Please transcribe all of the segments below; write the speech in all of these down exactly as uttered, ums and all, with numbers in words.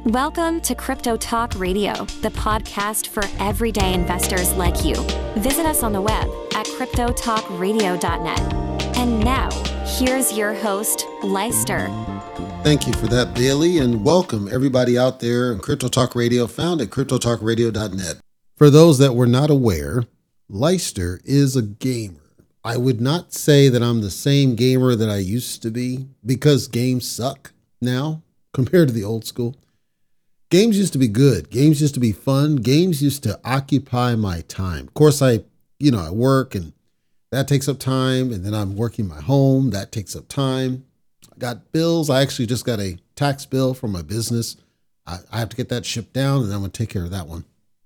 Welcome to Crypto Talk Radio, the podcast for everyday investors like you. Visit us on the web at crypto talk radio dot net. And now, here's your host, Leister. Thank you for that, Bailey, and welcome everybody out there in Crypto Talk Radio, found at crypto talk radio dot net. For those that were not aware, Leister is a gamer. I would not say that I'm the same gamer that I used to be, because games suck now compared to the old school. Games used to be good. Games used to be fun. Games used to occupy my time. Of course, I, you know, I work and that takes up time. And then I'm working my home. That takes up time. I got bills. I actually just got a tax bill for my business. I, I have to get that shipped down and I'm going to take care of that one.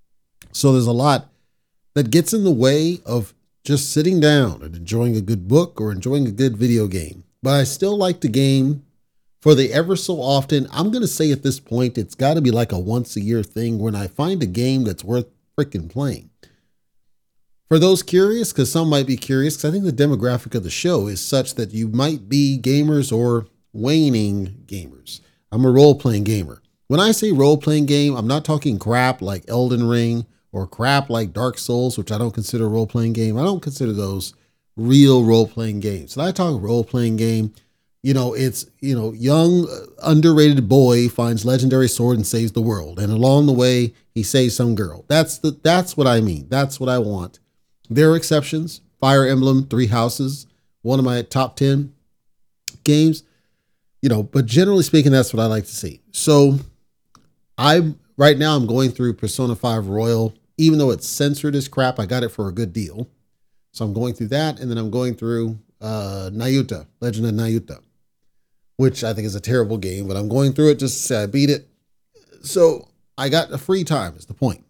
So there's a lot that gets in the way of just sitting down and enjoying a good book or enjoying a good video game. But I still like to game. For the ever so often, I'm going to say at this point, it's got to be like a once a year thing when I find a game that's worth freaking playing. For those curious, because some might be curious, because I think the demographic of the show is such that you might be gamers or waning gamers. I'm a role-playing gamer. When I say role-playing game, I'm not talking crap like Elden Ring or crap like Dark Souls, which I don't consider a role-playing game. I don't consider those real role-playing games. When I talk role-playing game, You know, it's, you know, young, underrated boy finds legendary sword and saves the world. And along the way, he saves some girl. That's the, that's what I mean. That's what I want. There are exceptions. Fire Emblem, Three Houses, one of my top ten games, you know, but generally speaking, that's what I like to see. So I, right now I'm going through Persona five Royal, even though it's censored as crap, I got it for a good deal. So I'm going through that. And then I'm going through uh, Nayuta, Legend of Nayuta, which I think is a terrible game, but I'm going through it just to say I beat it. So I got a free time is the point.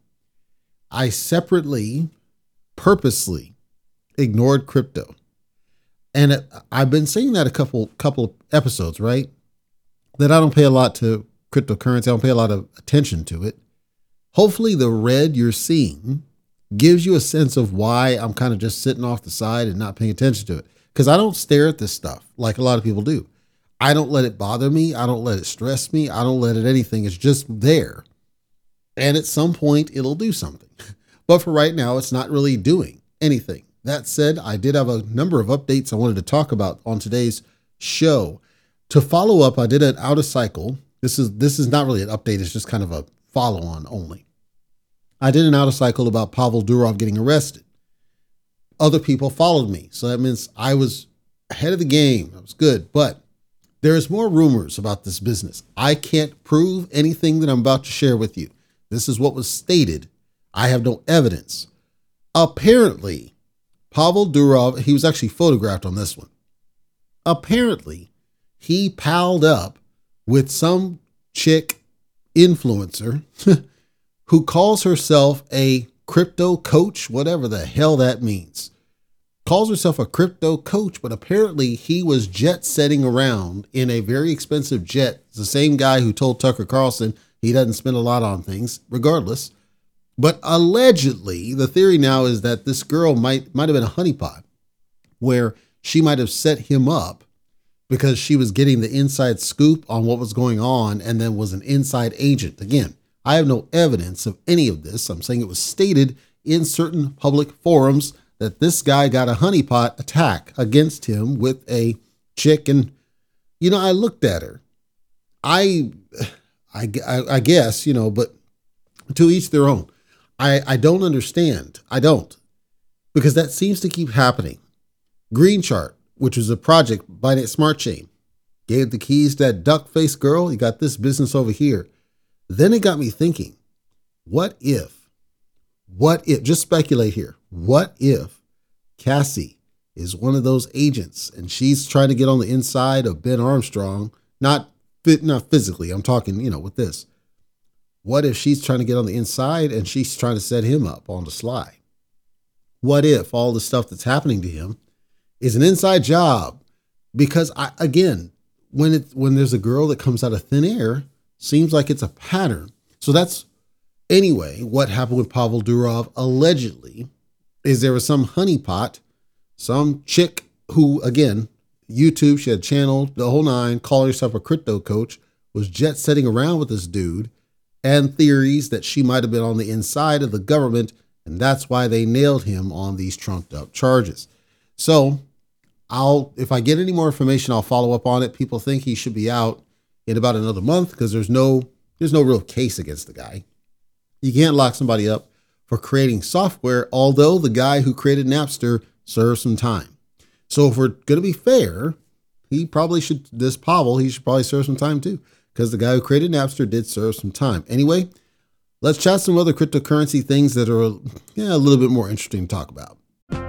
I separately, purposely ignored crypto. And it, I've been saying that a couple, couple of episodes, right? That I don't pay a lot to cryptocurrency. I don't pay a lot of attention to it. Hopefully the red you're seeing gives you a sense of why I'm kind of just sitting off the side and not paying attention to it. Because I don't stare at this stuff like a lot of people do. I don't let it bother me. I don't let it stress me. I don't let it anything. It's just there. And at some point, it'll do something. But for right now, it's not really doing anything. That said, I did have a number of updates I wanted to talk about on today's show. To follow up, I did an out of cycle. This is this is not really an update. It's just kind of a follow on only. I did an out of cycle about Pavel Durov getting arrested. Other people followed me. So that means I was ahead of the game. That was good. But there's more rumors about this business. I can't prove anything that I'm about to share with you. This is what was stated. I have no evidence. Apparently, Pavel Durov, he was actually photographed on this one. Apparently, he palled up with some chick influencer who calls herself a crypto coach, whatever the hell that means. Calls herself a crypto coach, but apparently he was jet setting around in a very expensive jet. It's the same guy who told Tucker Carlson he doesn't spend a lot on things, regardless. But allegedly, the theory now is that this girl might, might have been a honeypot, where she might have set him up because she was getting the inside scoop on what was going on and then was an inside agent. Again, I have no evidence of any of this. I'm saying it was stated in certain public forums that this guy got a honeypot attack against him with a chick. And, you know, I looked at her. I, I, I guess, you know, but to each their own. I, I don't understand. I don't. Because that seems to keep happening. Green Chart, which was a project by Binance Smart Chain, gave the keys to that duck face girl. You got this business over here. Then it got me thinking, what if, what if, just speculate here. What if Cassie is one of those agents and she's trying to get on the inside of Ben Armstrong, not fit, not physically. I'm talking, you know, with this. What if she's trying to get on the inside and she's trying to set him up on the sly? What if all the stuff that's happening to him is an inside job? Because I, again, when it, when there's a girl that comes out of thin air, seems like it's a pattern. So that's, anyway, what happened with Pavel Durov allegedly is there was some honeypot, some chick who, again, YouTube, she had a channel, the whole nine, calling herself a crypto coach, was jet setting around with this dude and theories that she might have been on the inside of the government, and that's why they nailed him on these trumped up charges. So I'll, if I get any more information, I'll follow up on it. People think he should be out in about another month because there's no, there's no real case against the guy. You can't lock somebody up for creating software, although the guy who created Napster served some time. So if we're going to be fair, he probably should, this Pavel, he should probably serve some time too, because the guy who created Napster did serve some time. Anyway, let's chat some other cryptocurrency things that are yeah, a little bit more interesting to talk about.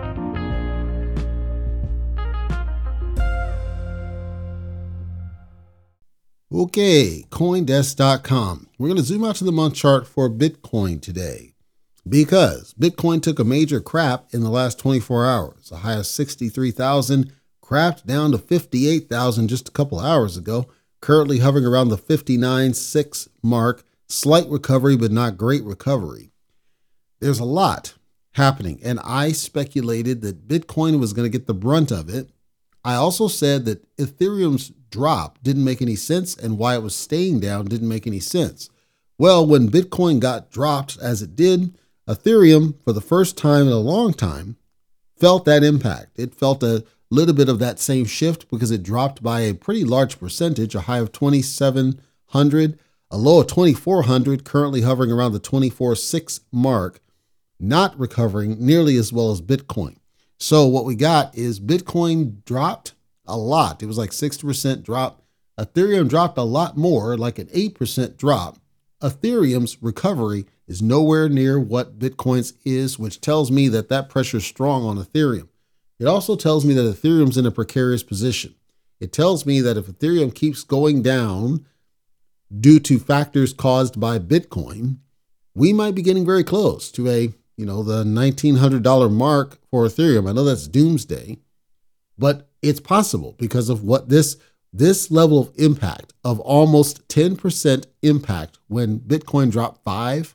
Okay, Coindesk dot com. We're going to zoom out to the month chart for Bitcoin today because Bitcoin took a major crap in the last twenty-four hours. A high of sixty-three thousand, crapped down to fifty-eight thousand just a couple hours ago, currently hovering around the fifty-nine point six mark. Slight recovery, but not great recovery. There's a lot happening, and I speculated that Bitcoin was going to get the brunt of it. I also said that Ethereum's drop didn't make any sense, and why it was staying down didn't make any sense. Well, when Bitcoin got dropped as it did, Ethereum, for the first time in a long time, felt that impact. It felt a little bit of that same shift because it dropped by a pretty large percentage, a high of twenty-seven hundred, a low of twenty-four hundred, currently hovering around the twenty-four point six mark, not recovering nearly as well as Bitcoin. So what we got is Bitcoin dropped a lot. It was like sixty percent drop. Ethereum dropped a lot more, like an eight percent drop. Ethereum's recovery is nowhere near what Bitcoin's is, which tells me that that pressure is strong on Ethereum. It also tells me that Ethereum's in a precarious position. It tells me that if Ethereum keeps going down due to factors caused by Bitcoin, we might be getting very close to a, you know, the nineteen hundred dollars mark for Ethereum. I know that's doomsday, but it's possible because of what this, this level of impact of almost ten percent impact when Bitcoin dropped five,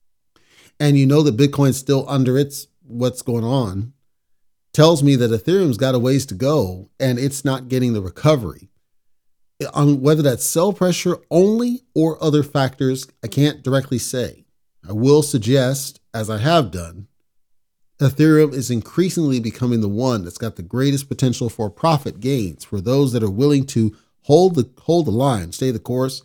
and you know that Bitcoin's still under its, what's going on, tells me that Ethereum's got a ways to go and it's not getting the recovery. On whether that's sell pressure only or other factors, I can't directly say. I will suggest, as I have done, Ethereum is increasingly becoming the one that's got the greatest potential for profit gains for those that are willing to hold the hold the line, stay the course.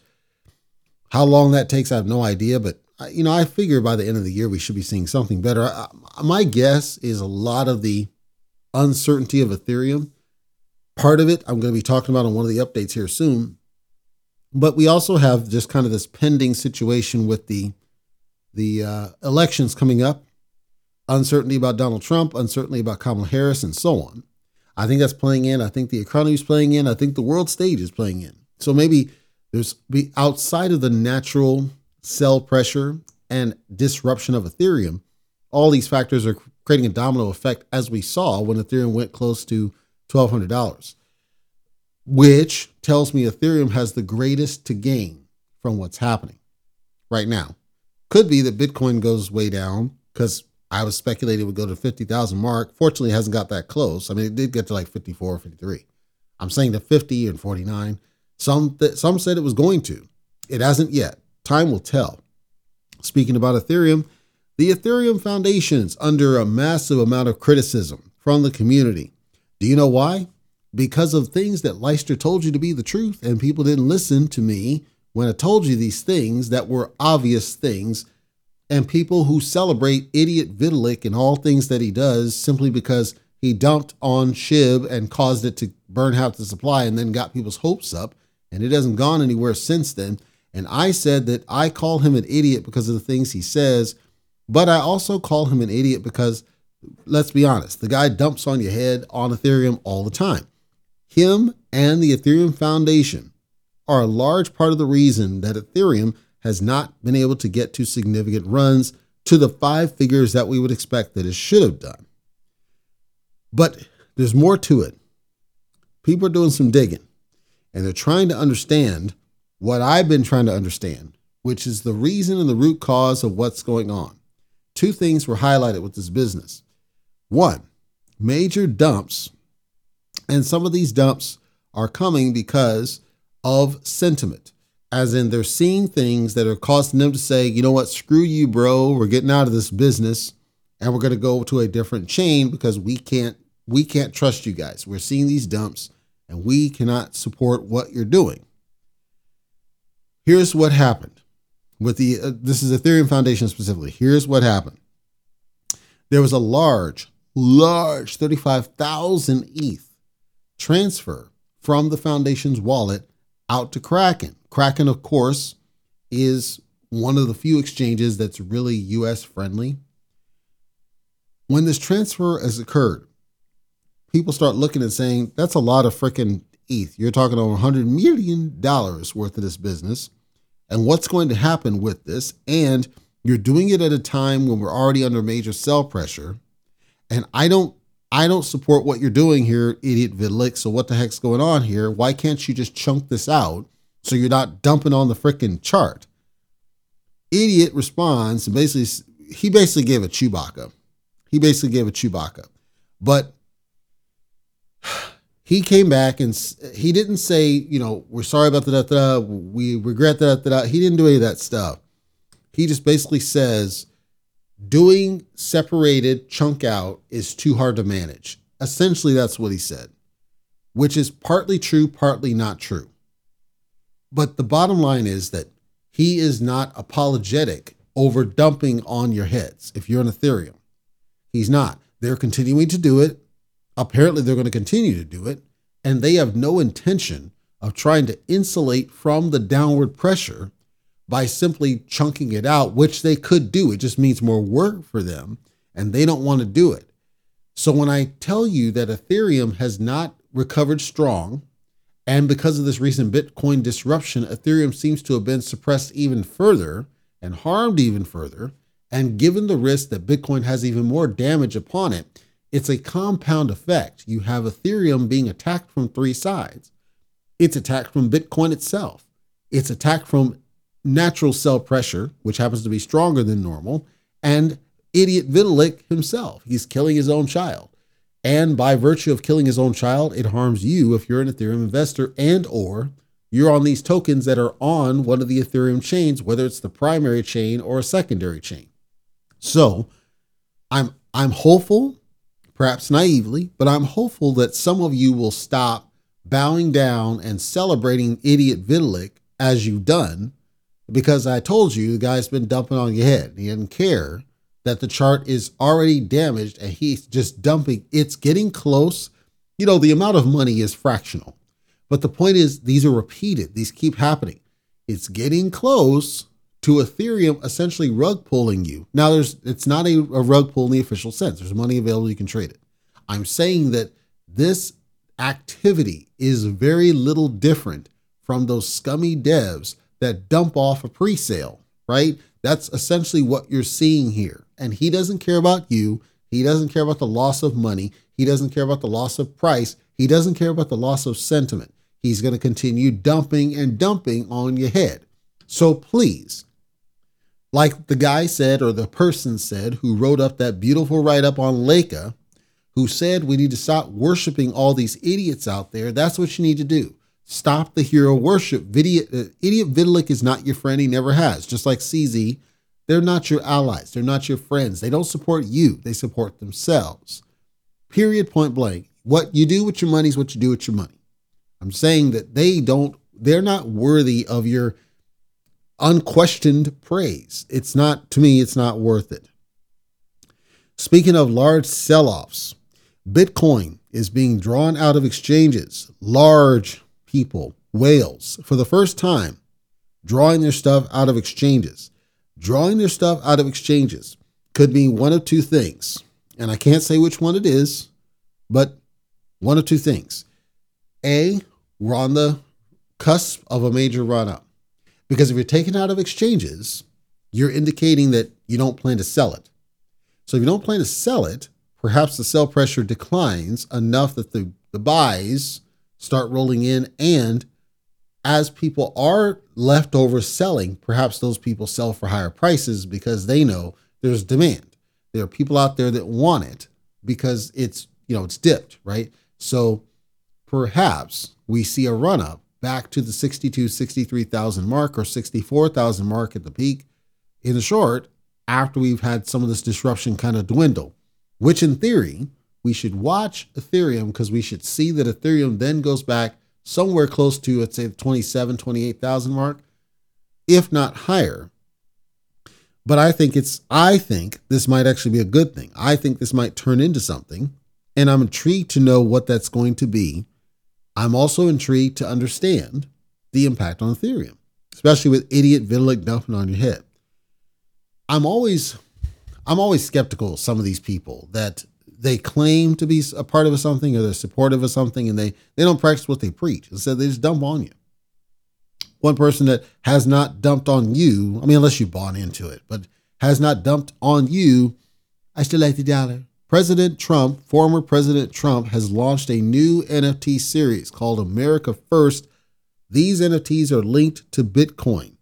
How long that takes, I have no idea, but you know, I figure by the end of the year we should be seeing something better. I, my guess is a lot of the uncertainty of Ethereum. Part of it I'm going to be talking about on one of the updates here soon, but we also have just kind of this pending situation with the the uh, elections coming up. Uncertainty about Donald Trump, uncertainty about Kamala Harris, and so on. I think that's playing in. I think the economy is playing in. I think the world stage is playing in. So maybe there's be outside of the natural sell pressure and disruption of Ethereum, all these factors are creating a domino effect, as we saw when Ethereum went close to twelve hundred dollars, which tells me Ethereum has the greatest to gain from what's happening right now. Could be that Bitcoin goes way down because I was speculating it would go to fifty thousand mark. Fortunately, it hasn't got that close. I mean, it did get to like fifty-four or fifty-three. I'm saying to fifty and forty-nine. Some, th- some said it was going to. It hasn't yet. Time will tell. Speaking about Ethereum, the Ethereum Foundation's under a massive amount of criticism from the community. Do you know why? Because of things that Leister told you to be the truth, and people didn't listen to me when I told you these things that were obvious things. And people who celebrate idiot Vitalik and all things that he does simply because he dumped on SHIB and caused it to burn out the supply and then got people's hopes up. And it hasn't gone anywhere since then. And I said that I call him an idiot because of the things he says, but I also call him an idiot because, let's be honest, the guy dumps on your head on Ethereum all the time. Him and the Ethereum Foundation are a large part of the reason that Ethereum has not been able to get to significant runs to the five figures that we would expect that it should have done. But there's more to it. People are doing some digging, and they're trying to understand what I've been trying to understand, which is the reason and the root cause of what's going on. Two things were highlighted with this business. One, major dumps, and some of these dumps are coming because of sentiment. as in they're seeing things that are causing them to say, you know what, screw you, bro. We're getting out of this business and we're going to go to a different chain because we can't, we can't trust you guys. We're seeing these dumps and we cannot support what you're doing. Here's what happened with the, uh, this is Ethereum Foundation specifically. Here's what happened. There was a large, large thirty-five thousand E T H transfer from the foundation's wallet out to Kraken. Kraken, of course, is one of the few exchanges that's really U S friendly. When this transfer has occurred, people start looking and saying, that's a lot of freaking E T H. You're talking over one hundred million dollars worth of this business. And what's going to happen with this? And you're doing it at a time when we're already under major sell pressure. And I don't I don't support what you're doing here, idiot Vitalik. So what the heck's going on here? Why can't you just chunk this out so you're not dumping on the freaking chart? Idiot responds, and basically, he basically gave a Chewbacca. He basically gave a Chewbacca. But he came back and he didn't say, you know, we're sorry about that, da, da, we regret that, da, da. He didn't do any of that stuff. He just basically says, doing separated chunk out is too hard to manage. Essentially, that's what he said, which is partly true, partly not true. But the bottom line is that he is not apologetic over dumping on your heads if you're on Ethereum. He's not. They're continuing to do it. Apparently, they're going to continue to do it. And they have no intention of trying to insulate from the downward pressure by simply chunking it out, which they could do. It just means more work for them, and they don't want to do it. So when I tell you that Ethereum has not recovered strong, and because of this recent Bitcoin disruption, Ethereum seems to have been suppressed even further and harmed even further, and given the risk that Bitcoin has even more damage upon it, it's a compound effect. You have Ethereum being attacked from three sides. It's attacked from Bitcoin itself. It's attacked from natural sell pressure, which happens to be stronger than normal, and idiot Vitalik himself. He's killing his own child. And by virtue of killing his own child, it harms you if you're an Ethereum investor and or you're on these tokens that are on one of the Ethereum chains, whether it's the primary chain or a secondary chain. So I'm I'm hopeful, perhaps naively, but I'm hopeful that some of you will stop bowing down and celebrating idiot Vitalik as you've done, because I told you the guy's been dumping on your head. He doesn't care that the chart is already damaged and he's just dumping. It's getting close. You know, the amount of money is fractional. But the point is, these are repeated. These keep happening. It's getting close to Ethereum essentially rug pulling you. Now, there's it's not a, a rug pull in the official sense. There's money available. You can trade it. I'm saying that this activity is very little different from those scummy devs that dump off a pre-sale, right? That's essentially what you're seeing here. And he doesn't care about you. He doesn't care about the loss of money. He doesn't care about the loss of price. He doesn't care about the loss of sentiment. He's going to continue dumping and dumping on your head. So please, like the guy said, or the person said, who wrote up that beautiful write-up on Leica, who said we need to stop worshiping all these idiots out there. That's what you need to do. Stop the hero worship. Idiot, uh, idiot Vitalik is not your friend. He never has. Just like C Z, they're not your allies. They're not your friends. They don't support you. They support themselves. Period, point blank. What you do with your money is what you do with your money. I'm saying that they don't, they're not worthy of your unquestioned praise. It's not, to me, it's not worth it. Speaking of large sell-offs, Bitcoin is being drawn out of exchanges. Large people, whales, for the first time, drawing their stuff out of exchanges. Drawing their stuff out of exchanges could mean one of two things. And I can't say which one it is, but one of two things. A, we're on the cusp of a major run-up. Because if you're taken out of exchanges, you're indicating that you don't plan to sell it. So if you don't plan to sell it, perhaps the sell pressure declines enough that the, the buys start rolling in. And as people are left over selling, perhaps those people sell for higher prices because they know there's demand. There are people out there that want it because it's, you know, it's dipped, right? So perhaps we see a run up back to the sixty-two, sixty-three thousand mark or sixty-four thousand mark at the peak in the short after we've had some of this disruption kind of dwindle, which in theory, we should watch Ethereum because we should see that Ethereum then goes back somewhere close to, let's say, the twenty-seven, twenty-eight thousand mark, if not higher. But I think it's, I think this might actually be a good thing. I think this might turn into something, and I'm intrigued to know what that's going to be. I'm also intrigued to understand the impact on Ethereum, especially with idiot Vitalik dumping on your head. I'm always, I'm always skeptical of some of these people that they claim to be a part of something or they're supportive of something and they, they don't practice what they preach. Instead, they just dump on you. One person that has not dumped on you, I mean, unless you bought into it, but has not dumped on you, I still like the dollar. President Trump, former President Trump, has launched a new N F T series called America First. These N F Ts are linked to Bitcoin.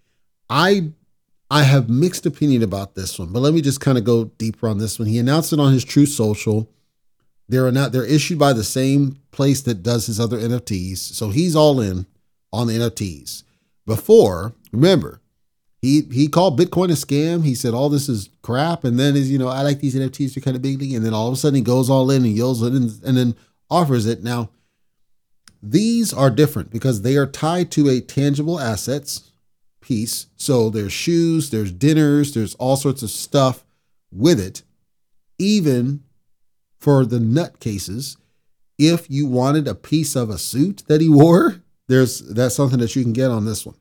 I I have mixed opinion about this one, but let me just kind of go deeper on this one. He announced it on his Truth Social. They're not they're issued by the same place that does his other N F Ts, so he's all in on the N F Ts. Before, remember, he he called Bitcoin a scam. He said all this is crap, and then is you know I like these N F Ts, they're kind of big, and then all of a sudden he goes all in and yells it and, and then offers it. Now, these are different because they are tied to a tangible assets piece. So there's shoes, there's dinners, there's all sorts of stuff with it. Even for the nutcases, if you wanted a piece of a suit that he wore, there's that's something that you can get on this one.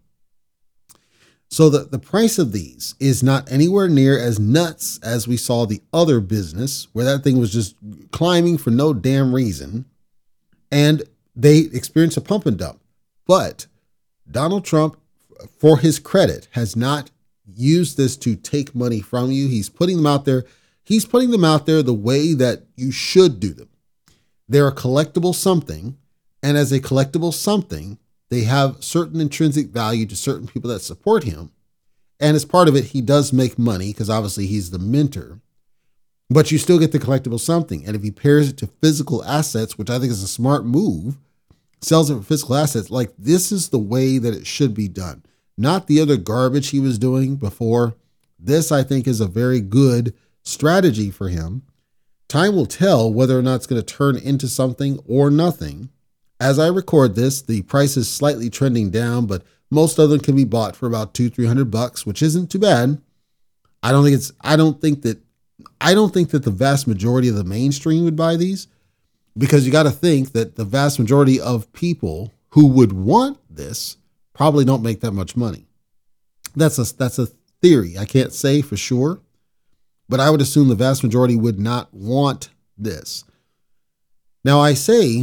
So the, the price of these is not anywhere near as nuts as we saw the other business where that thing was just climbing for no damn reason. And they experienced a pump and dump. But Donald Trump, for his credit, has not used this to take money from you. He's putting them out there. He's putting them out there the way that you should do them. They're a collectible something. And as a collectible something, they have certain intrinsic value to certain people that support him. And as part of it, he does make money because obviously he's the minter. But you still get the collectible something. And if he pairs it to physical assets, which I think is a smart move, sells it for physical assets, like this is the way that it should be done. Not the other garbage he was doing before. This, I think, is a very good strategy for him. Time will tell whether or not it's going to turn into something or nothing. As I record this, the price is slightly trending down, but most of them can be bought for about two, three hundred bucks, which isn't too bad. I don't think it's, I don't think that, I don't think that the vast majority of the mainstream would buy these, because you got to think that the vast majority of people who would want this probably don't make that much money. That's a, that's a theory. I can't say for sure, but I would assume the vast majority would not want this. Now I say,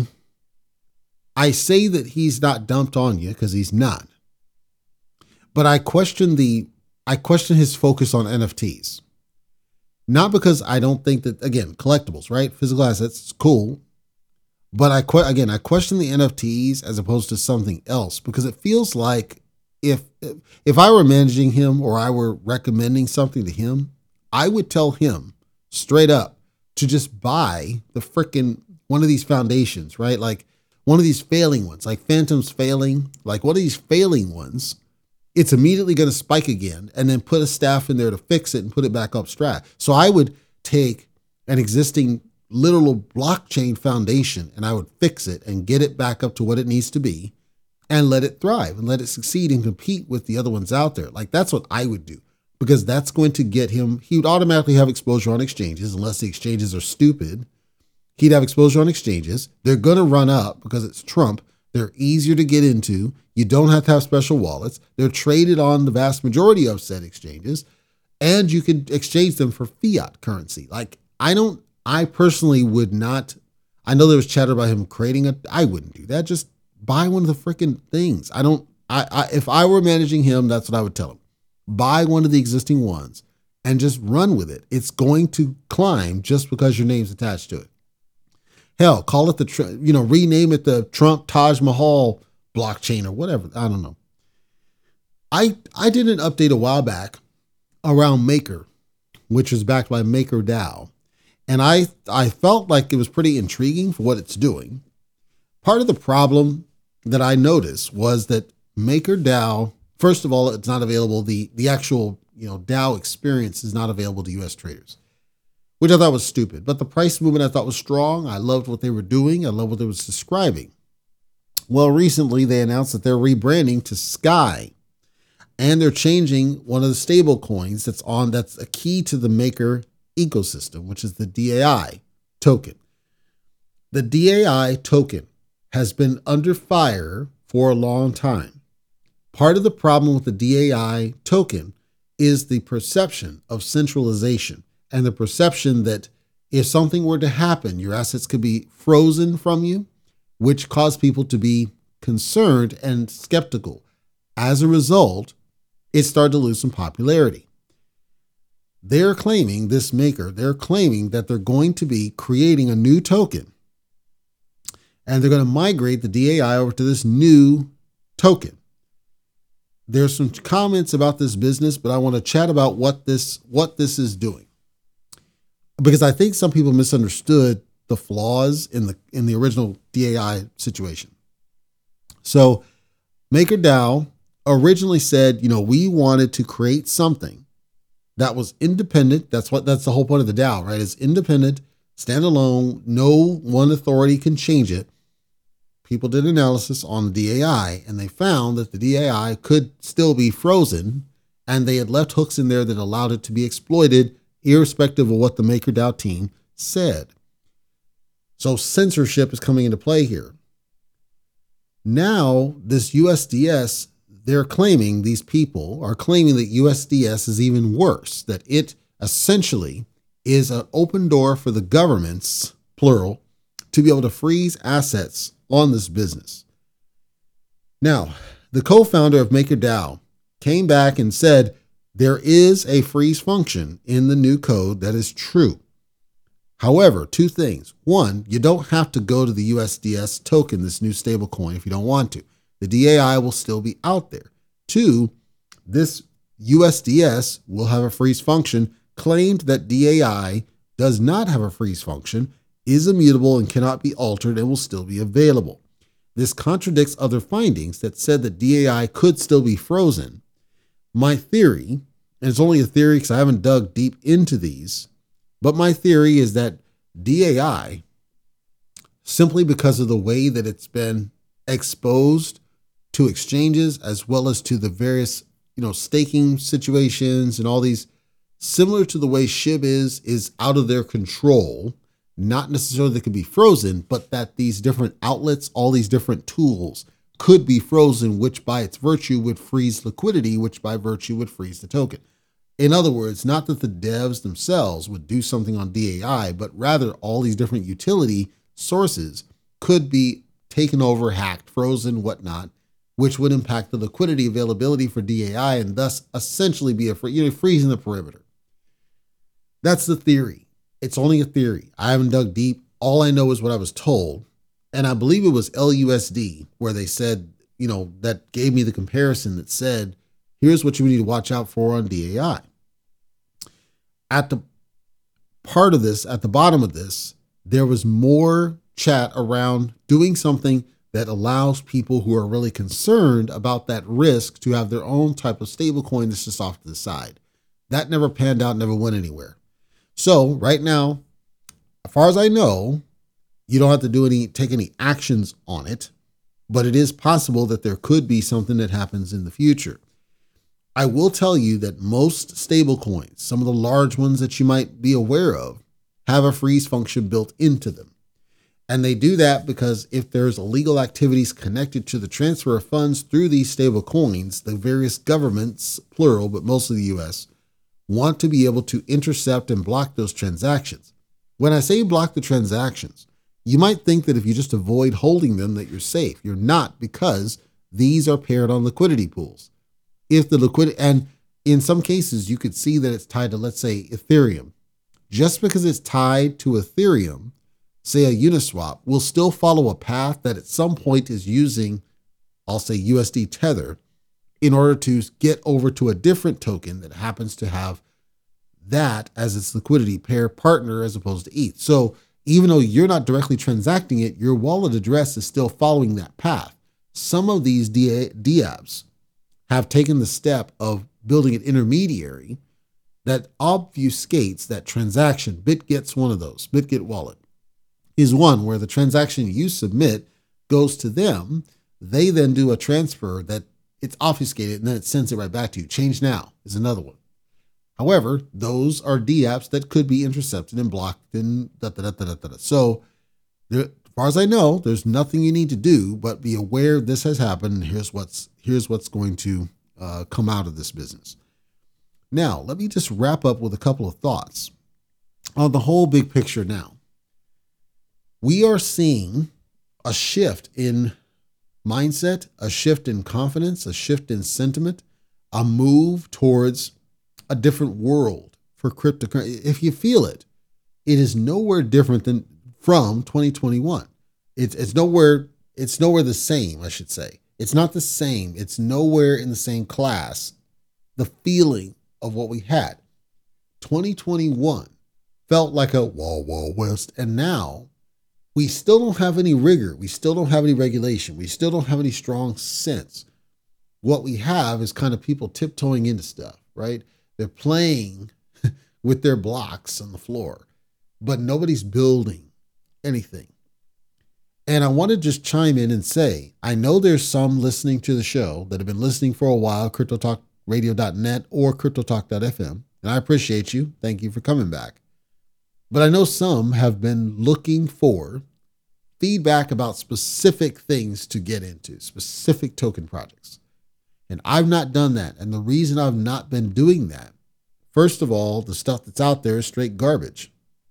I say that he's not dumped on you because he's not, but I question the, I question his focus on N F Ts. Not because I don't think that, again, collectibles, right? Physical assets, it's cool. But I, que- again, I question the N F Ts as opposed to something else, because it feels like if, if I were managing him or I were recommending something to him, I would tell him straight up to just buy the frickin' one of these foundations, right? Like one of these failing ones, like Phantom's failing, like one of these failing ones, it's immediately going to spike again, and then put a staff in there to fix it and put it back up strat. So I would take an existing literal blockchain foundation and I would fix it and get it back up to what it needs to be and let it thrive and let it succeed and compete with the other ones out there. Like that's what I would do, because that's going to get him, he would automatically have exposure on exchanges unless the exchanges are stupid. He'd have exposure on exchanges. They're going to run up because it's Trump. They're easier to get into. You don't have to have special wallets. They're traded on the vast majority of said exchanges, and you can exchange them for fiat currency. Like I don't, I personally would not, I know there was chatter about him creating a, I wouldn't do that. Just buy one of the freaking things. I don't, I, I, if I were managing him, that's what I would tell him. Buy one of the existing ones and just run with it. It's going to climb just because your name's attached to it. Hell, call it the, you know, rename it the Trump Taj Mahal blockchain or whatever. I don't know. I I did an update a while back around Maker, which is backed by MakerDAO. And I I felt like it was pretty intriguing for what it's doing. Part of the problem that I noticed was that MakerDAO, first of all, it's not available. The, the actual, you know, DAO experience is not available to U S traders, which I thought was stupid. But the price movement I thought was strong. I loved what they were doing. I loved what they was describing. Well, recently they announced that they're rebranding to Sky, and they're changing one of the stable coins that's on, that's a key to the Maker ecosystem, which is the D A I token. The D A I token has been under fire for a long time. Part of the problem with the D A I token is the perception of centralization and the perception that if something were to happen, your assets could be frozen from you, which caused people to be concerned and skeptical. As a result, it started to lose some popularity. They're claiming, this maker, they're claiming that they're going to be creating a new token, and they're going to migrate the D A I over to this new token. There's some comments about this business, but I want to chat about what this, what this is doing, because I think some people misunderstood the flaws in the, in the original D A I situation. So MakerDAO originally said, you know, we wanted to create something that was independent. That's what, that's the whole point of the DAO, right? It's independent, standalone. No one authority can change it. People did analysis on the D A I, and they found that the D A I could still be frozen, and they had left hooks in there that allowed it to be exploited, irrespective of what the MakerDAO team said. So censorship is coming into play here. Now, this U S D S, they're claiming, these people are claiming that U S D S is even worse, that it essentially is an open door for the governments, plural, to be able to freeze assets on this business. Now, the co-founder of MakerDAO came back and said there is a freeze function in the new code that is true. However, two things. One, you don't have to go to the U S D S token, this new stable coin, if you don't want to. The D A I will still be out there. Two, this U S D S will have a freeze function. Claimed that D A I does not have a freeze function, is immutable and cannot be altered, and will still be available. This contradicts other findings that said that D A I could still be frozen. My theory, and it's only a theory because I haven't dug deep into these, but my theory is that D A I, simply because of the way that it's been exposed to exchanges as well as to the various, you know, staking situations and all these, similar to the way S H I B is, is out of their control. Not necessarily that could be frozen, but that these different outlets, all these different tools could be frozen, which by its virtue would freeze liquidity, which by virtue would freeze the token. In other words, not that the devs themselves would do something on D A I, but rather all these different utility sources could be taken over, hacked, frozen, whatnot, which would impact the liquidity availability for D A I and thus essentially be a free, you know, freezing the perimeter. That's the theory. It's only a theory. I haven't dug deep. All I know is what I was told. And I believe it was L U S D where they said, you know, that gave me the comparison that said, here's what you need to watch out for on D A I. At the part of this, at the bottom of this, there was more chat around doing something that allows people who are really concerned about that risk to have their own type of stable coin that's just off to the side. That never panned out, never went anywhere. So right now, as far as I know, you don't have to do any, take any actions on it, but it is possible that there could be something that happens in the future. I will tell you that most stable coins, some of the large ones that you might be aware of, have a freeze function built into them. And they do that because if there's illegal activities connected to the transfer of funds through these stable coins, the various governments, plural, but mostly the U S, want to be able to intercept and block those transactions. When I say block the transactions, you might think that if you just avoid holding them that you're safe. You're not, because these are paired on liquidity pools. If the liquidity, and in some cases you could see that it's tied to, let's say, Ethereum. Just because it's tied to Ethereum, say a Uniswap, will still follow a path that at some point is using, I'll say U S D Tether, in order to get over to a different token that happens to have that as its liquidity pair partner as opposed to E T H. So even though you're not directly transacting it, your wallet address is still following that path. some of these D apps have taken the step of building an intermediary that obfuscates that transaction. BitGet's one of those. BitGet Wallet is one where the transaction you submit goes to them. They then do a transfer that it's obfuscated and then it sends it right back to you. Change Now is another one. However, those are D apps that could be intercepted and blocked and da da da da da da. So, there, as far as I know, there's nothing you need to do but be aware this has happened. And here's what's here's what's going to uh, come out of this business. Now, let me just wrap up with a couple of thoughts on the whole big picture. Now, we are seeing a shift in mindset, a shift in confidence, a shift in sentiment, a move towards a different world for cryptocurrency. If you feel it, it is nowhere different than from twenty twenty-one. It's it's nowhere it's nowhere the same, I should say. It's not the same. It's nowhere in the same class. The feeling of what we had. twenty twenty-one felt like a Wild Wild West, and now we still don't have any rigor. We still don't have any regulation. We still don't have any strong sense. What we have is kind of people tiptoeing into stuff, right? They're playing with their blocks on the floor, but nobody's building anything. And I want to just chime in and say, I know there's some listening to the show that have been listening for a while, crypto talk radio dot net or crypto talk dot f m, and I appreciate you. Thank you for coming back. But I know some have been looking for feedback about specific things to get into, specific token projects. And I've not done that. And the reason I've not been doing that, first of all, the stuff that's out there is straight garbage.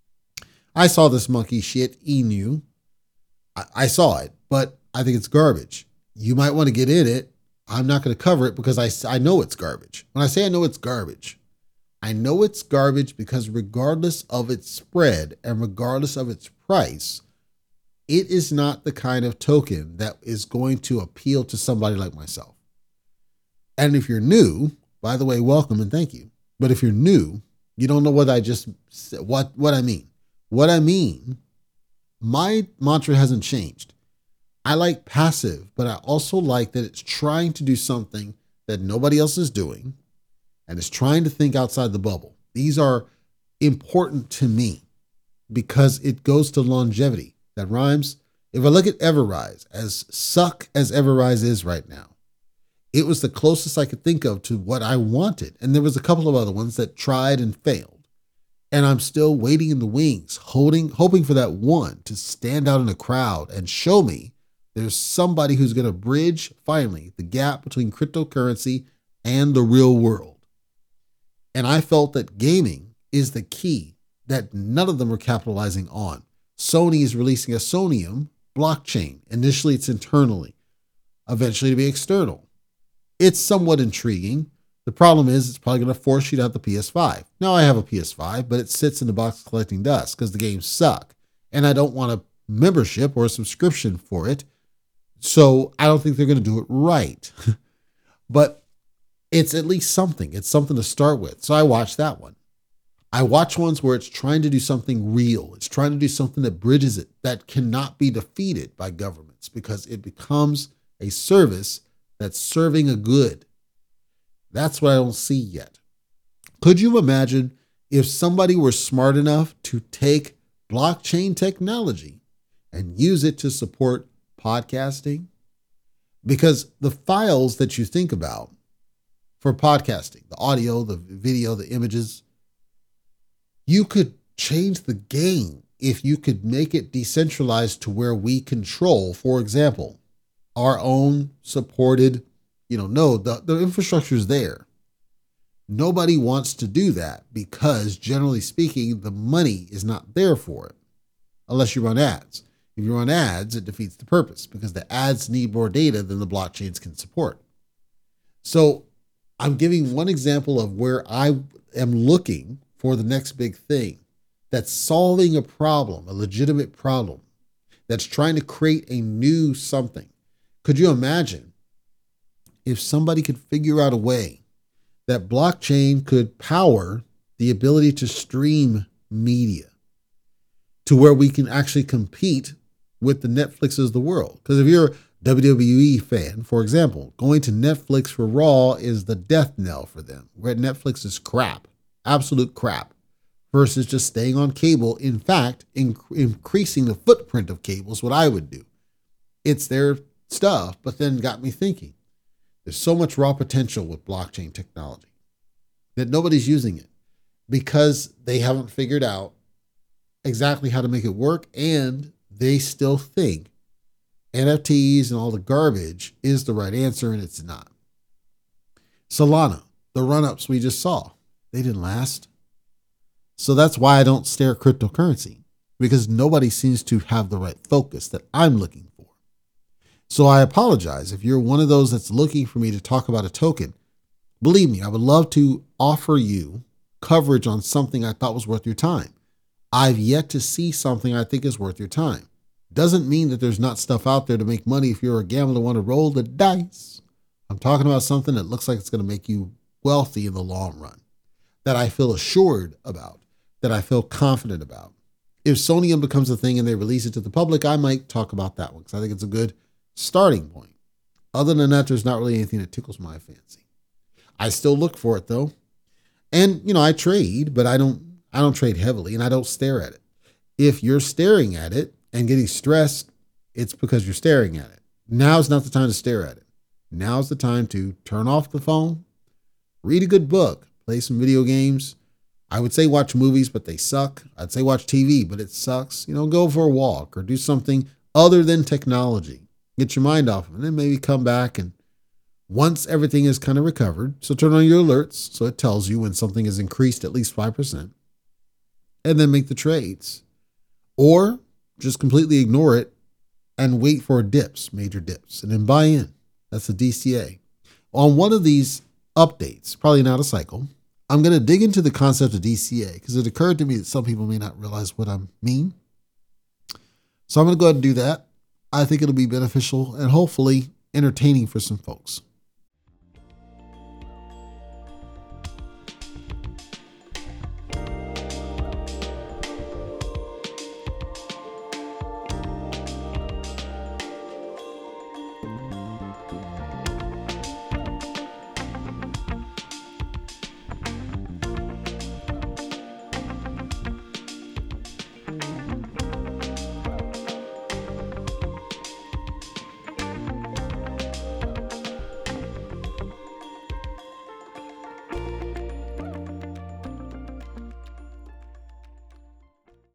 I saw this monkey shit, Inu. I, I saw it, but I think it's garbage. You might want to get in it. I'm not going to cover it because I, I know it's garbage. When I say I know it's garbage, I know it's garbage because regardless of its spread and regardless of its price, it is not the kind of token that is going to appeal to somebody like myself. And if you're new, by the way, welcome and thank you. But if you're new, you don't know what I just said, what, what I mean. What I mean, my mantra hasn't changed. I like passive, but I also like that it's trying to do something that nobody else is doing and it's trying to think outside the bubble. These are important to me because it goes to longevity. That rhymes. If I look at Everrise, as suck as Everrise is right now, it was the closest I could think of to what I wanted. And there was a couple of other ones that tried and failed. And I'm still waiting in the wings, holding, hoping for that one to stand out in a crowd and show me there's somebody who's going to bridge, finally, the gap between cryptocurrency and the real world. And I felt that gaming is the key that none of them are capitalizing on. Sony is releasing a Sonium blockchain. Initially, it's internally, eventually to be external. It's somewhat intriguing. The problem is it's probably going to force you to have the P S five. Now I have a P S five, but it sits in the box collecting dust because the games suck. And I don't want a membership or a subscription for it. So I don't think they're going to do it right. But it's at least something. It's something to start with. So I watched that one. I watch ones where it's trying to do something real. It's trying to do something that bridges it, that cannot be defeated by governments because it becomes a service that's serving a good. That's what I don't see yet. Could you imagine if somebody were smart enough to take blockchain technology and use it to support podcasting? Because the files that you think about for podcasting, the audio, the video, the images, you could change the game if you could make it decentralized to where we control, for example, our own supported, you know, node. The, the infrastructure is there. Nobody wants to do that because generally speaking, the money is not there for it unless you run ads. If you run ads, it defeats the purpose because the ads need more data than the blockchains can support. So I'm giving one example of where I am looking for the next big thing that's solving a problem, a legitimate problem, that's trying to create a new something. Could you imagine if somebody could figure out a way that blockchain could power the ability to stream media to where we can actually compete with the Netflixes of the world? Because if you're W W E fan, for example, going to Netflix for Raw is the death knell for them, where Netflix is crap, absolute crap, versus just staying on cable. In fact, in- increasing the footprint of cable is what I would do. It's their stuff, but then got me thinking. There's so much raw potential with blockchain technology that nobody's using it because they haven't figured out exactly how to make it work, and they still think N F Ts and all the garbage is the right answer, and it's not. Solana, the run-ups we just saw, they didn't last. So that's why I don't stare at cryptocurrency, because nobody seems to have the right focus that I'm looking for. So I apologize if you're one of those that's looking for me to talk about a token. Believe me, I would love to offer you coverage on something I thought was worth your time. I've yet to see something I think is worth your time. Doesn't mean that there's not stuff out there to make money if you're a gambler and want to roll the dice. I'm talking about something that looks like it's going to make you wealthy in the long run, that I feel assured about, that I feel confident about. If Sonium becomes a thing and they release it to the public, I might talk about that one because I think it's a good starting point. Other than that, there's not really anything that tickles my fancy. I still look for it though. And, you know, I trade, but I don't, I don't trade heavily and I don't stare at it. If you're staring at it and getting stressed, it's because you're staring at it. Now's not the time to stare at it. Now's the time to turn off the phone, read a good book, play some video games. I would say watch movies, but they suck. I'd say watch T V, but it sucks. You know, go for a walk or do something other than technology. Get your mind off of it and then maybe come back, and once everything is kind of recovered, so turn on your alerts so it tells you when something has increased at least five percent, and then make the trades. Or just completely ignore it and wait for dips, major dips, and then buy in. That's the D C A. On one of these updates, probably not a cycle, I'm going to dig into the concept of D C A because it occurred to me that some people may not realize what I mean. So I'm going to go ahead and do that. I think it'll be beneficial and hopefully entertaining for some folks.